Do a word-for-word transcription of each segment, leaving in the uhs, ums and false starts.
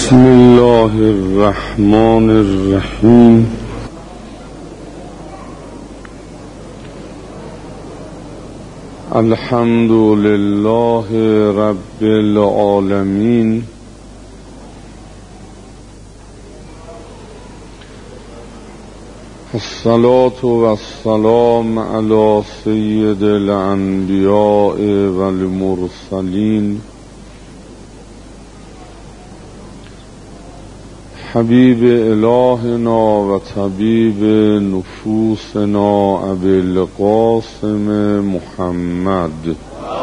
بسم الله الرحمن الرحیم. الحمد لله رب العالمین. الصلاة والسلام علی سید الانبیاء والمرسلین حبیب الهنا و طبیب نفوسنا ابی القاسم محمد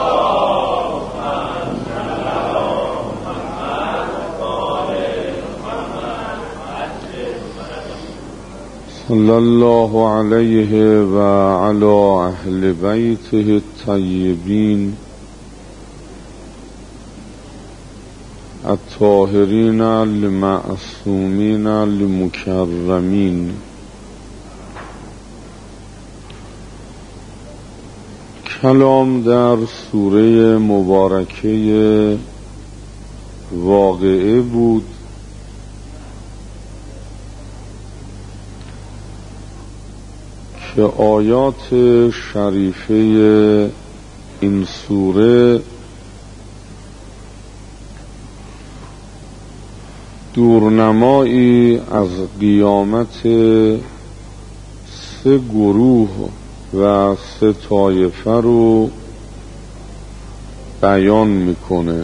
صلی الله علیه و علی اهل بیته الطیبین الطاهرین المعصومین المکرمین. کلام در سوره مبارکه واقعه بود که آیات شریفه این سوره دورنمایی از قیامت سه گروه و سه طایفه رو بیان میکنه.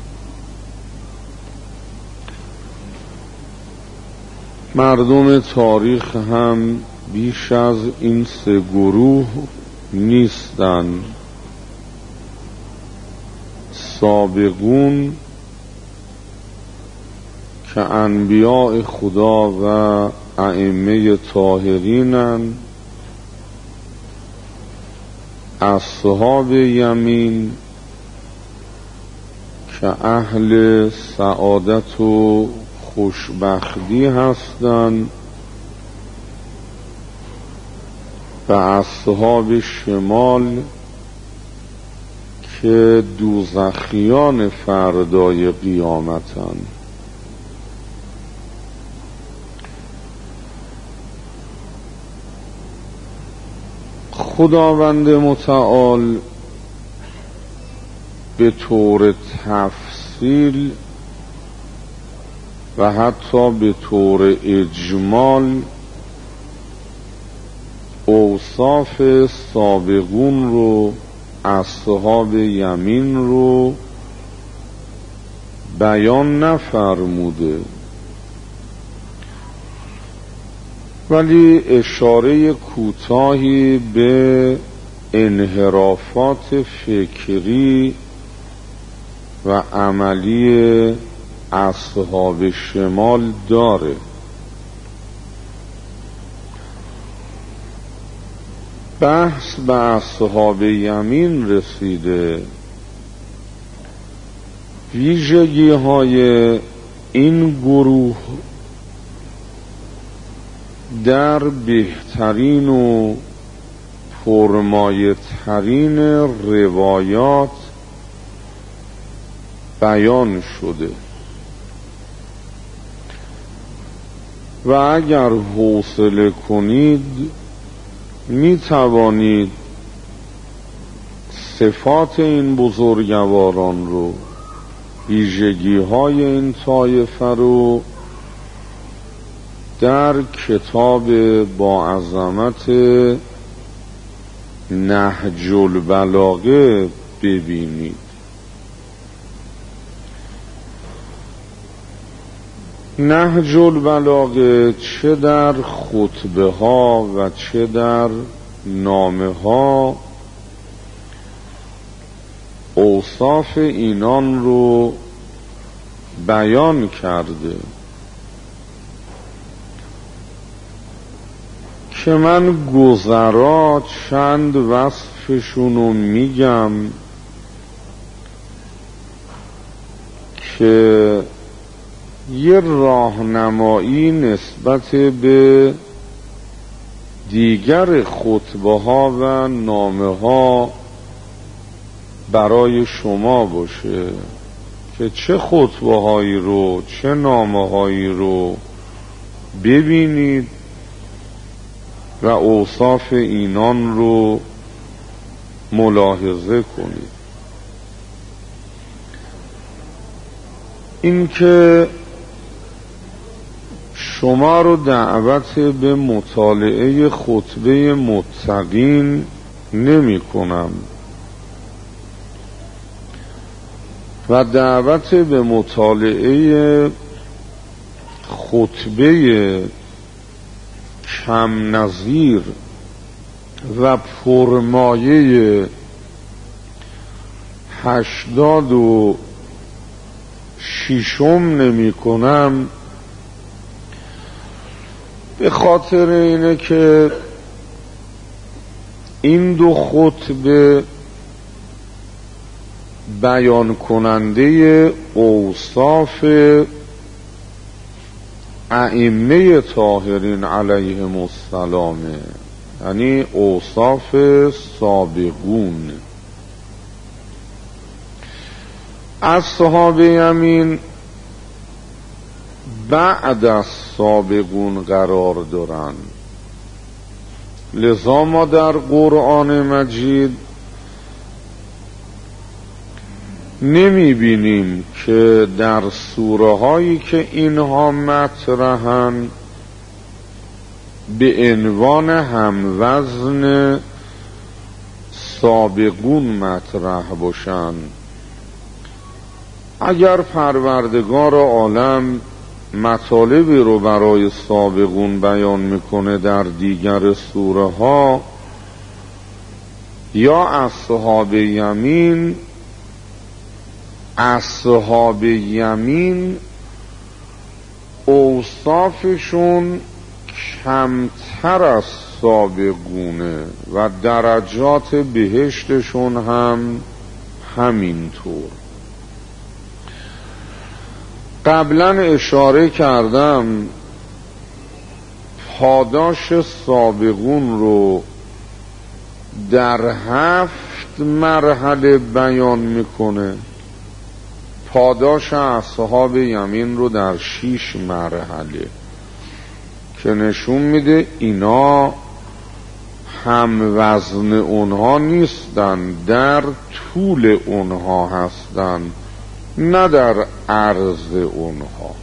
مردم تاریخ هم بیش از این سه گروه نیستن. سابقون که انبیاء خدا و ائمه طاهرینن، اصحاب یمین که اهل سعادت و خوشبختی هستند، و اصحاب شمال که دوزخیان فردای قیامتند. خداوند متعال به طور تفصیل و حتی به طور اجمال اوصاف سابقون رو، اصحاب یمین رو بیان نفرموده، ولی اشاره کوتاهی به انحرافات فکری و عملی اصحاب شمال داره. بحث به اصحاب یمین رسیده. ویژگی های این گروه در بهترین و پرمایه ترین روایات بیان شده و اگر حوصله کنید می توانید صفات این بزرگواران رو، ویژگی های این طایفه رو در کتاب با عظمت نهج البلاغه ببینید. نهج البلاغه چه در خطبه ها و چه در نامه ها اوصاف اینان رو بیان کرده که من گذرا چند وصفشون رو میگم که یه راهنمایی نسبت به دیگر خطبه ها و نامه ها برای شما باشه که چه خطبه هایی رو، چه نامه هایی رو ببینید و اوصاف اینان رو ملاحظه کنید. این که شما رو دعوت به مطالعه خطبه متقین نمی کنم و دعوت به مطالعه خطبه کم نظیر و پرمایه هشتاد و شیشم نمی کنم، به خاطر اینه که این دو خطبه بیان کننده اوصاف ائمه طاهرین علیهم السلام، یعنی اوصاف سابقون. اصحاب یمین بعد از سابقون قرار دارن، لذا ما در قرآن مجید نمی بینیم که در سوره هایی که اینها مطرحن به عنوان هموزن سابقون مطرح باشن. اگر پروردگار عالم مطالبی رو برای سابقون بیان میکنه در دیگر سوره ها، یا اصحاب یمین اصحاب یمین اوصافشون کمتر از سابقونه و درجات بهشتشون هم همینطور. قبلا اشاره کردم پاداش سابقون رو در هفت مرحله بیان میکنه، پاداش اصحاب یمین رو در شیش مرحله، که نشون میده اینا هم وزن اونها نیستن، در طول اونها هستن نه در عرض اونها.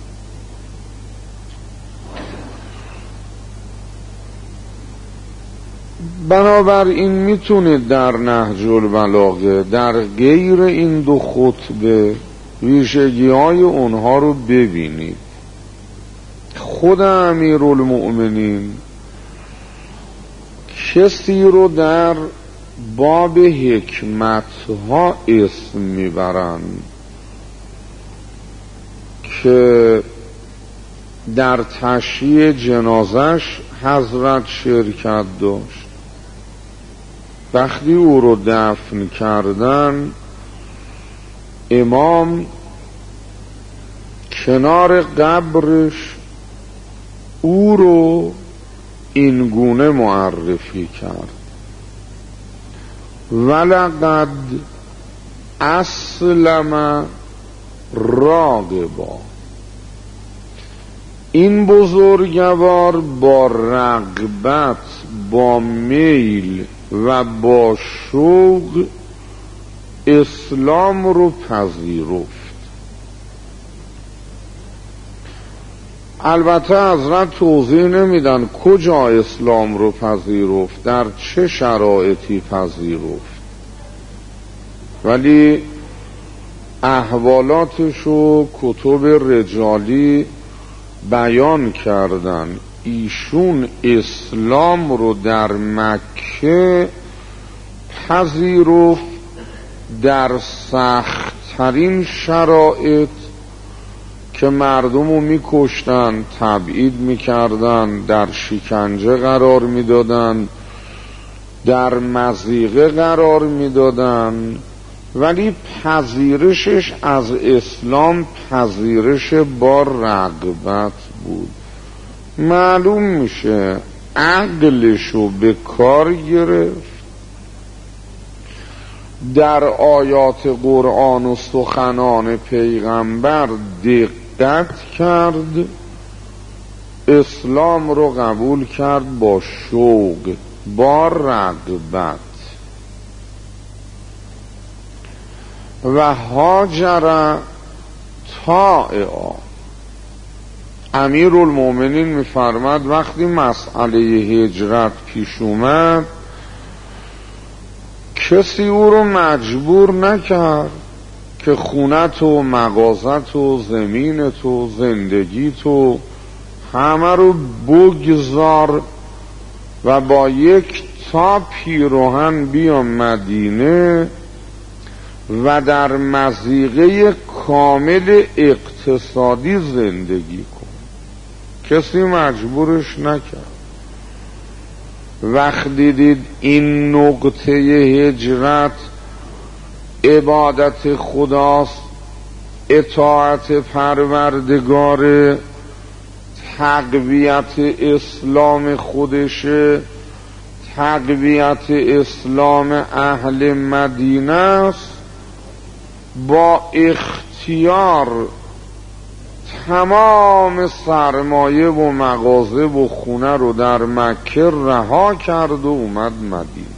بنابراین میتونید در نهج البلاغه در غیر این دو خطبه ویژگی های اونها رو ببینید. خود امیرالمؤمنین کسی رو در باب حکمت ها اسم میبرند که در تشییع جنازش حضرت شرکت داشت. وقتی او رو دفن کردن، امام کنار قبرش او رو این گونه معرفی کرد: ولقد اسلم راغبا. این بزرگوار با رغبت، با میل و با شوق اسلام رو پذیرفت. البته حضرت توضیح نمیدن کجا اسلام رو پذیرفت، در چه شرایطی پذیرفت، ولی احوالاتش رو کتب رجالی بیان کردن. ایشون اسلام رو در مکه پذیرفت در سخت‌ترین شرایط که مردم رو میکشتن، تبعید میکردن، در شکنجه قرار میدادن، در مضیقه قرار میدادن، ولی پذیرشش از اسلام پذیرش با رغبت بود. معلوم میشه عقلشو به کار گرفت در آیات قرآن و سخنان پیغمبر دقت کرد، اسلام رو قبول کرد با شوق، با رغبت. و هاجر طائعا. امیرالمومنین می‌فرماد وقتی مسئله هجرت پیش اومد کسی او رو مجبور نکرد که خونت و مغازت و زمینت و زندگیت و همه رو بگذار و با یک تا پیراهن بیا مدینه و در مضیقه کامل اقتصادی زندگی کن. کسی مجبورش نکرد. وقتی دید این نقطه هجرت عبادت خداست، اطاعت پروردگار، تقویت اسلام خودشه، تقویت اسلام اهل مدینه است، با اختیار تمام سرمایه و مغازه و خونه رو در مکه رها کرد و اومد مدینه.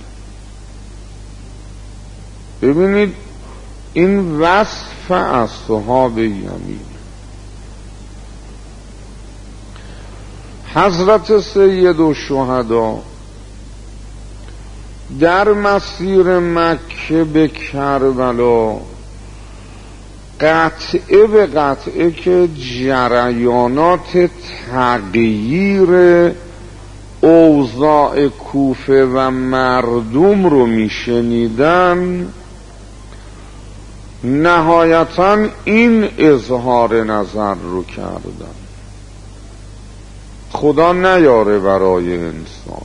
ببینید این وصف اصحاب یمین. حضرت سید الشهدا در مسیر مکه به کربلا قطعه به قطعه که جریانات تغییر اوضاع کوفه و مردم رو میشنیدن، نهایتاً این اظهار نظر رو کردن: خدا نیاره برای انسان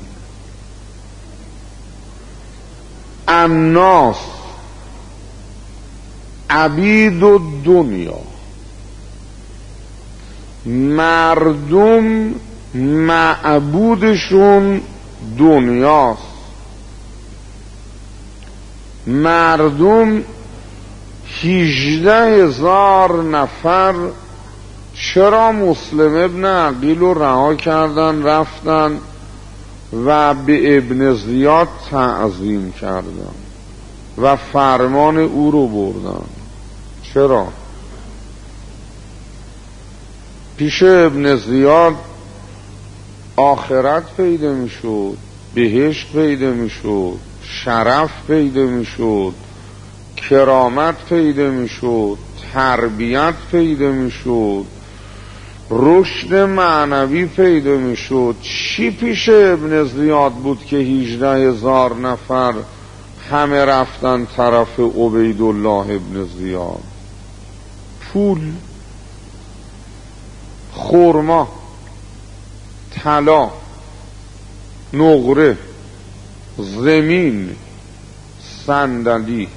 الناس عبید و دنیا، مردم معبودشون دنیاست. مردم هجده هزار نفر چرا مسلم ابن عقیل رو رها کردن رفتن و به ابن زیاد تعظیم کردن و فرمان او رو بردن؟ چرا؟ پیش ابن زیاد آخرت پیدا می شد، بهشت پیدا می شد، شرف پیدا می شد، کرامت پیدا می شد، تربیت پیدا می شد، رشد معنوی پیدا می شد. چی پیش ابن زیاد بود که هجده هزار نفر همه رفتن طرف عبیدالله ابن زیاد؟ پول، خرما، طلا، نقره، زمین، صندلی.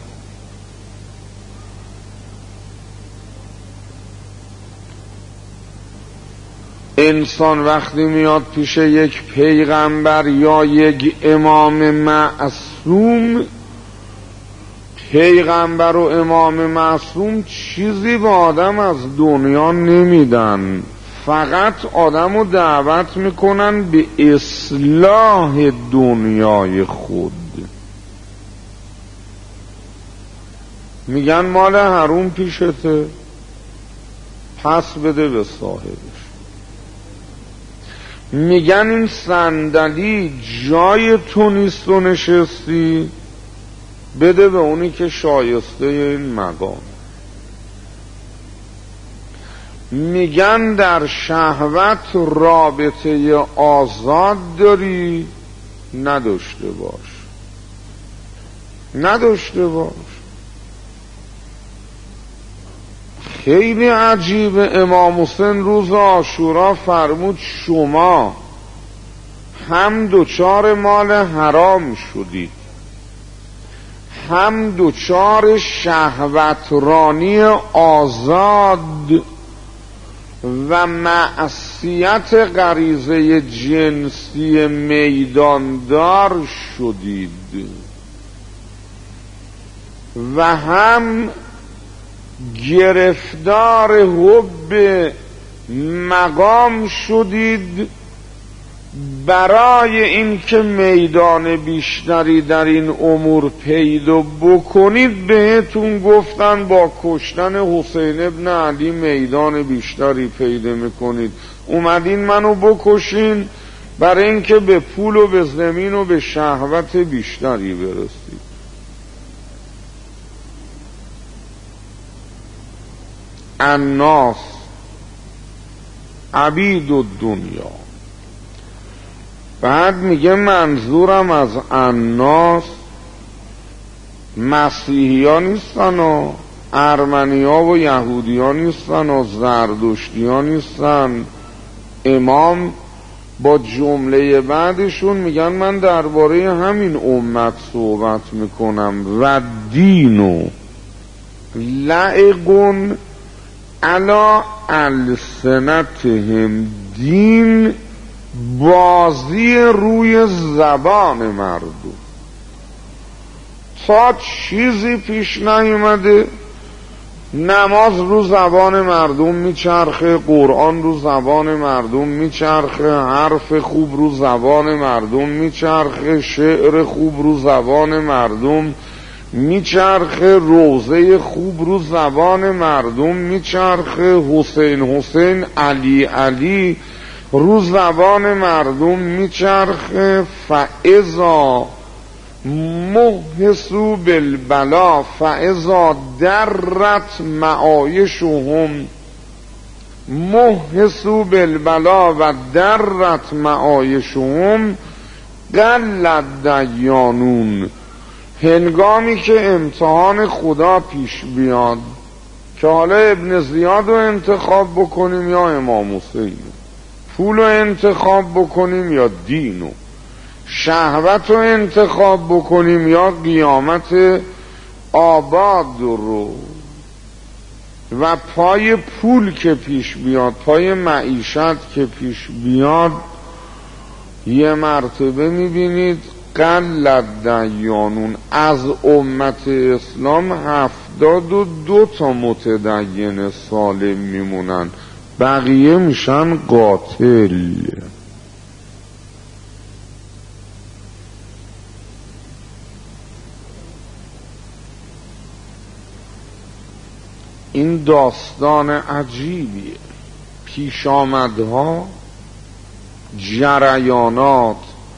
انسان وقتی میاد پیش یک پیغمبر یا یک امام معصوم، پیغمبر و امام معصوم چیزی به آدم از دنیا نمیدن، فقط آدم رو دعوت میکنن به اصلاح دنیای خود. میگن مال حروم پیشته، پس بده به صاحبش. میگن این صندلی جای تو نیست و نشستی، بده به اونی که شایسته این مقام. میگن در شهوت رابطه آزاد داری، نداشته باش، نداشته باش. خیلی عجیب. امام حسین روز عاشورا فرمود شما هم دوچار مال حرام شدید، هم دوچار شهوترانی آزاد و معصیت غریزه جنسی میداندار شدید. و هم گرفتار حب مقام شدید برای اینکه میدان بیشتری در این امور پیدا بکنید. بهتون گفتن با کشتن حسین ابن علی میدان بیشتری پیدا میکنید، اومدین منو بکشین برای اینکه به پول و به زمین و به شهوت بیشتری برسید. الناس عبید الدنیا. بعد میگه منظورم از الناس مسیحی ها نیستن و ارمنی ها و یهودی ها نیستن و زردشتی ها نیستن. امام با جمله بعدشون میگن من درباره همین امت صحبت میکنم. و دینو لعقون علی السنتهم، دین بازی روی زبان مردم. تا چیزی پیش نیومده نماز رو زبان مردم میچرخه، قرآن رو زبان مردم میچرخه، حرف خوب رو زبان مردم میچرخه، شعر خوب رو زبان مردم میچرخه، روضه خوب رو زبان مردم میچرخه، حسین حسین علی علی رو زبان مردم میچرخه. فاذا محسو بالبلا فاذا درت معایشهم، محسو بالبلا و درت معایشهم قلت دیانون. هنگامی که امتحان خدا پیش بیاد که حالا ابن زیاد رو انتخاب بکنیم یا امام حسین، پول رو انتخاب بکنیم یا دینو، شهوت رو انتخاب بکنیم یا قیامت آباد رو، و پای پول که پیش بیاد، پای معیشت که پیش بیاد، یه مرتبه میبینید قلت دیانون. از امت اسلام هفتاد و دو تا متدین سالم میمونن، بقیه میشن قاتل. این داستان عجیبیه. پیشامدها، جریانات،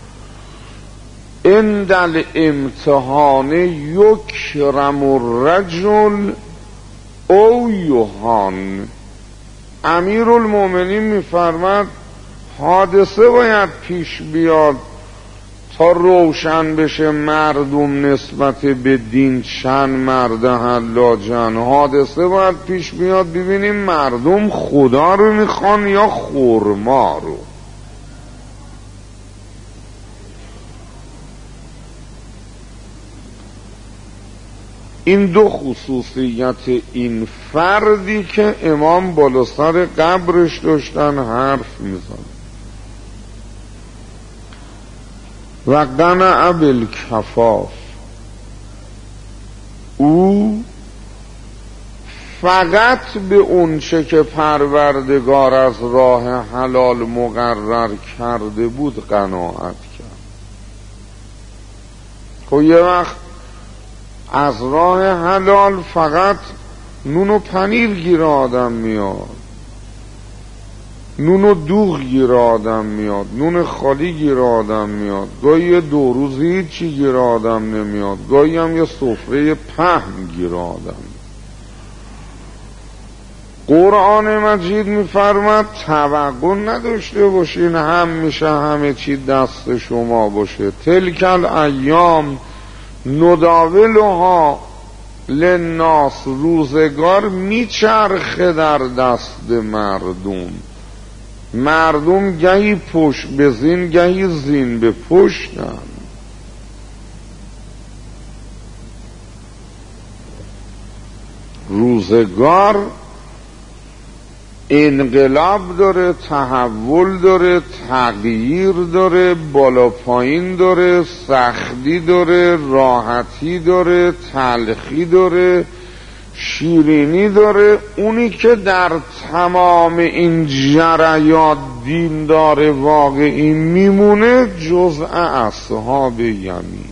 عند الامتحان یکرم الرجل او یهان. امیرالمومنین میفرماد حادثه باید پیش بیاد تا روشن بشه مردم نسبت به دین چند مرد حلاجن. حادثه باید پیش بیاد ببینیم مردم خدا رو میخوان یا خرما رو. این دو خصوصیت این فردی که امام بالا سر قبرش داشتن حرف میزن. و قنع بالکفاف، او فقط به اونچه که پروردگار از راه حلال مقرر کرده بود قناعت کرد. خب یه وقت از راه حلال فقط نون و پنیر گیر آدم میاد، نون و دوغ گیر آدم میاد، نون خالی گیر آدم میاد، گاهی دو روزی هیچی گیر آدم نمیاد، گاهی هم یه سفره پهن گیر آدم. قرآن مجید میفرماد توقع نداشته باشین هم میشه همه چی دست شما باشه. تلک الایام نداولها للناس، روزگار میچرخه در دست مردم. مردم گهی پشت به زین گهی زین به پشتن. روزگار انقلاب داره، تحول داره، تغییر داره، بالا پایین داره، سختی داره، راحتی داره، تلخی داره، شیرینی داره. اونی که در تمام این جریان دیندار واقعی میمونه جزء اصحاب یمین.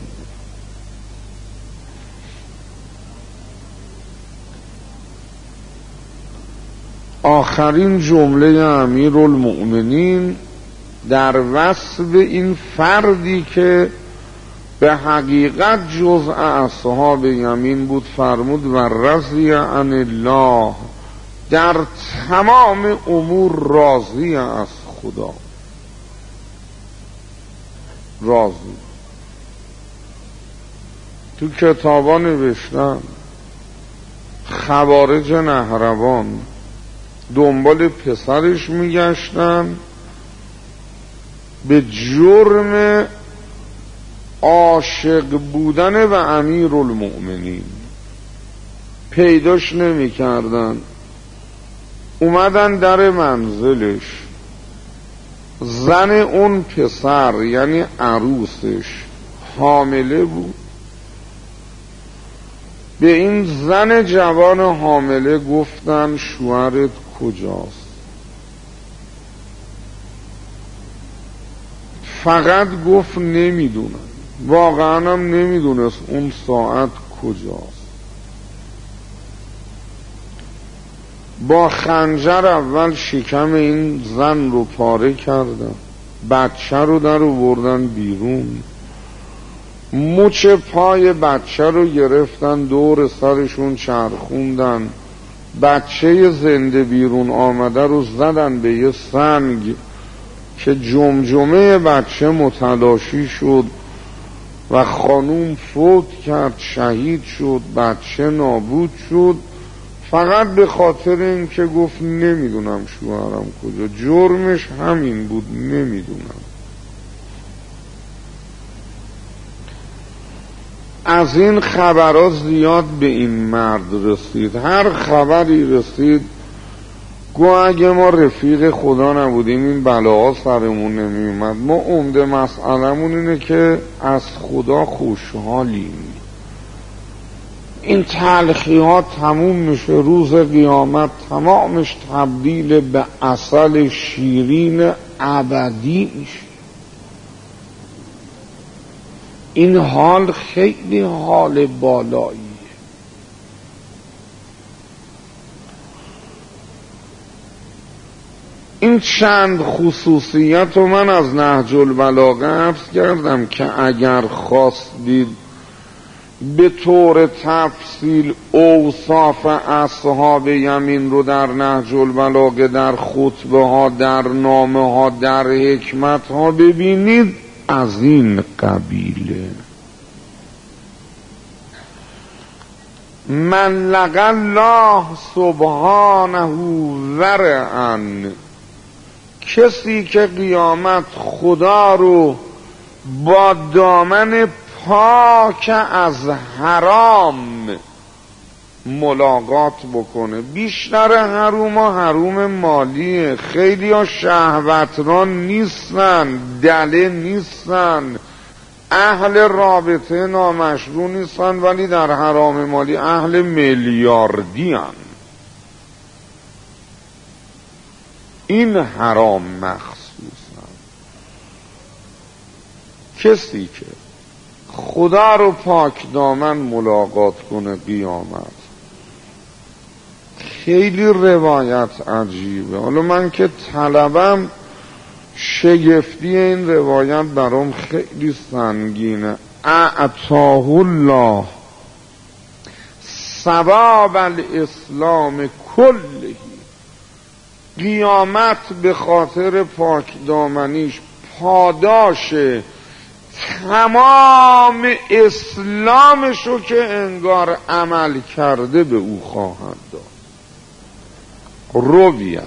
آخرین جمله امیرالمؤمنین در وصف این فردی که به حقیقت جزء اصحاب یمین بود فرمود و رضی عن الله، در تمام امور راضی از خدا، راضی. تو کتابا نوشتن خوارج نهروان دنبال پسرش میگشتن به جرم عاشق بودن و امیرالمؤمنین، پیداش نمی کردن. اومدن در منزلش، زن اون پسر یعنی عروسش حامله بود. به این زن جوان حامله گفتن شوهرت کجاست؟ فقط گفت نمیدونم. واقعا هم نمیدونست اون ساعت کجاست. با خنجر اول شکم این زن رو پاره کردن، بچه رو در آوردن بیرون، مچ پای بچه رو گرفتن دور سرشون چرخوندن، بچه زنده بیرون آمده رو زدن به یه سنگ که جمجمه بچه متلاشی شد و خانوم فوت کرد، شهید شد، بچه نابود شد، فقط به خاطر این که گفت نمیدونم شوهرم کجا. جرمش همین بود، نمیدونم. از این خبرها زیاد به این مرد رسید. هر خبری رسید گو اگه ما رفیق خدا نبودیم این بلاها سرمون نمی اومد. ما عمده مسئلمون اینه که از خدا خوشحالیم. این تلخی ها تموم میشه، روز قیامت تمامش تبدیل به عسل شیرین ابدی میشه. این حال خیلی حال بالایی. این چند خصوصیت رو من از نهج البلاغه عرض کردم که اگر خواستید به طور تفصیل اوصاف اصحاب یمین رو در نهج البلاغه، در خطبه ها، در نامه ها، در حکمت ها ببینید، از این قبیله. من لقی الله سبحانه ورعا، کسی که قیامت خدا رو با دامن پاک از حرام ملاقات بکنه. بیشتر حروم ها حروم مالیه. خیلی ها شهوتران نیستن، دله نیستن، اهل رابطه نامشروع نیستن، ولی در حرام مالی اهل میلیاردی هن. این حرام مخصوصا. کسی که خدا رو پاک دامن ملاقات کنه قیامت، خیلی روایت عجیبه. حالا من که طلبم شگفتی این روایت برام خیلی سنگینه. اعطاه الله ثواب الاسلام کله، قیامت به خاطر پاک دامنیش پاداش تمام اسلامشو که انگار عمل کرده به او خواهد داد. رویه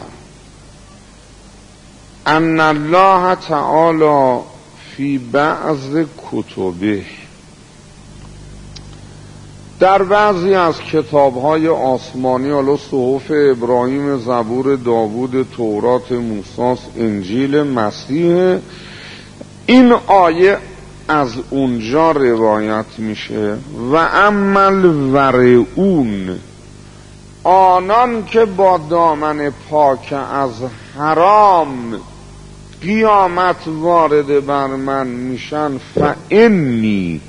ان الله تعالی فی بعض کتبه، در بعضی از کتاب‌های آسمانی، حالا صحف ابراهیم، زبور داوود، تورات موسی، انجیل مسیح، این آیه از اونجا روایت میشه. و عمل ورعون، آنان که با دامن پاک از حرام قیامت وارد بر من میشن، فانی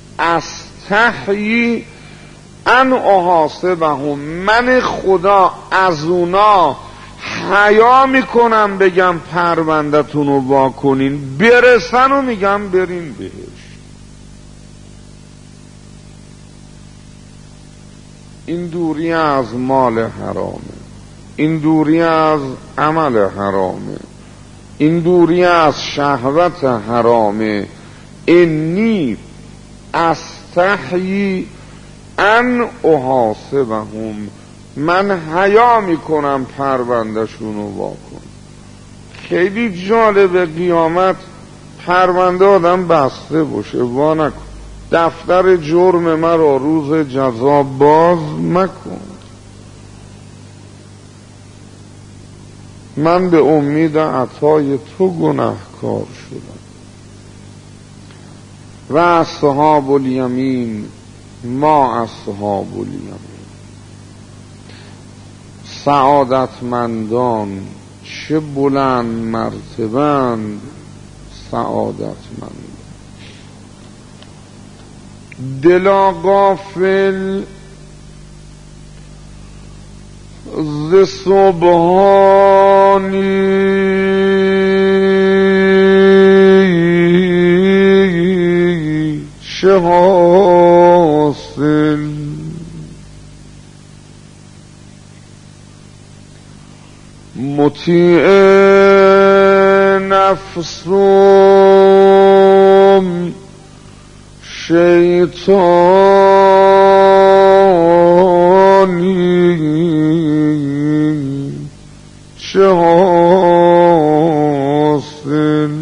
استحیی ان احاسبهم، من خدا از اونا حیا میکنم بگم پروندتون رو واکنین، برسن و میگم برین بهش. این دوری از مال حرامه، این دوری از عمل حرامه، این دوری از شهوت حرامه. انی استحیی ان احاسبهم، من حیا میکنم پروندهشون رو واکن. خیلی جالبه قیامت پرونده آدم بسته باشه، وا نکن، دفتر جرم مرا روز جزا باز مکن. من به امید عطای تو گناهکار شدم. و اصحاب الیمین ما اصحاب الیمین، سعادتمندان چه بلند مرتبند سعادتمند. دلا غافل ز سبحانی چه حاصل، مطیع نفسم شیطانی چه حاصل.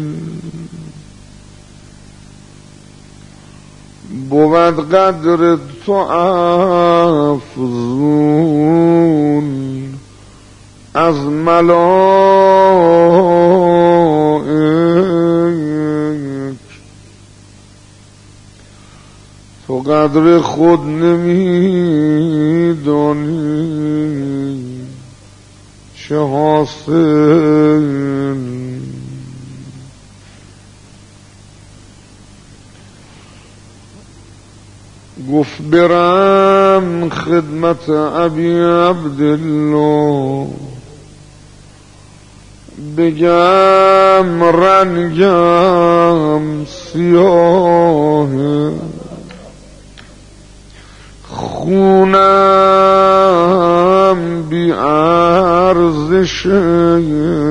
بود قدر تو افزون از ملائک، تو قدر خود نمیدانی چه حاصل. گفت برم خدمت ابی عبدالله، بگم رنگم سیاه، خونم بی ارزشه،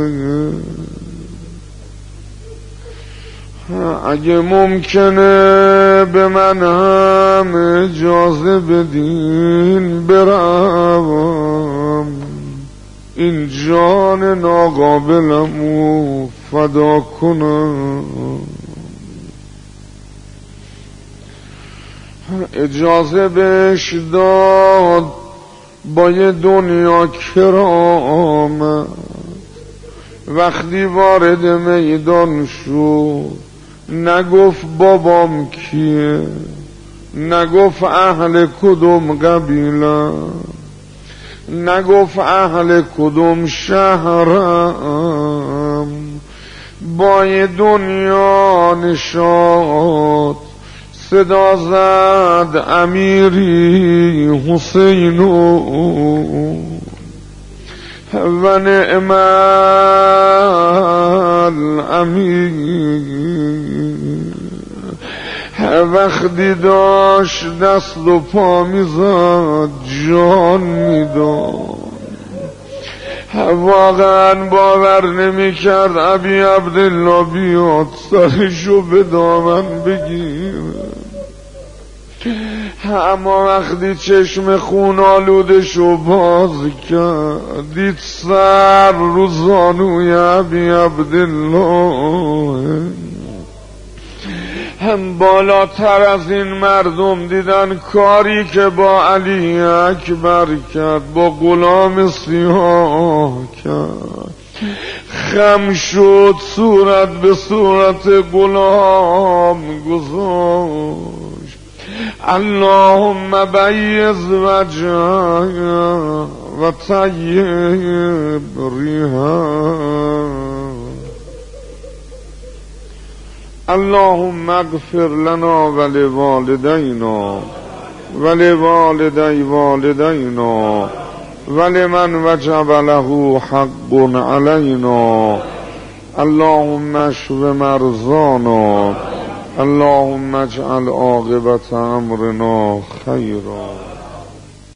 اگه ممکنه به من هم اجازه بدین برم این جان ناقابلمو فدا کنم. اجازه بهش داد با یه دنیا کرامت. وقتی وارد میدان شد نگفت بابام کیه، نگفت اهل کدوم قبیله، نگفت اهل کدوم شهرم، با یه دنیا نشاد صدا زد امیری حسینو و نعم الامیر. وقتی داشت دست و پا میزد جان میداد، واقعا باور نمی کرد ابی عبدالله بیاد سرشو به دامن بگیر. اما وقتی چشم خون آلودشو باز کرد دید سر رو زانوی ابی عبدالله. بالاتر از این مردم دیدن کاری که با علی اکبر کرد، با غلام سیاه کرد، خم شد، صورت به صورت غلام گذاشت. اللهم بیض وجهه و طیب ریحه. اللهم اغفر لنا ولوالدينا ولوالدي والدينا ولمن وجب له حق علينا. اللهم اشف مرضانا. اللهم اجعل عاقبة امرنا خيرا.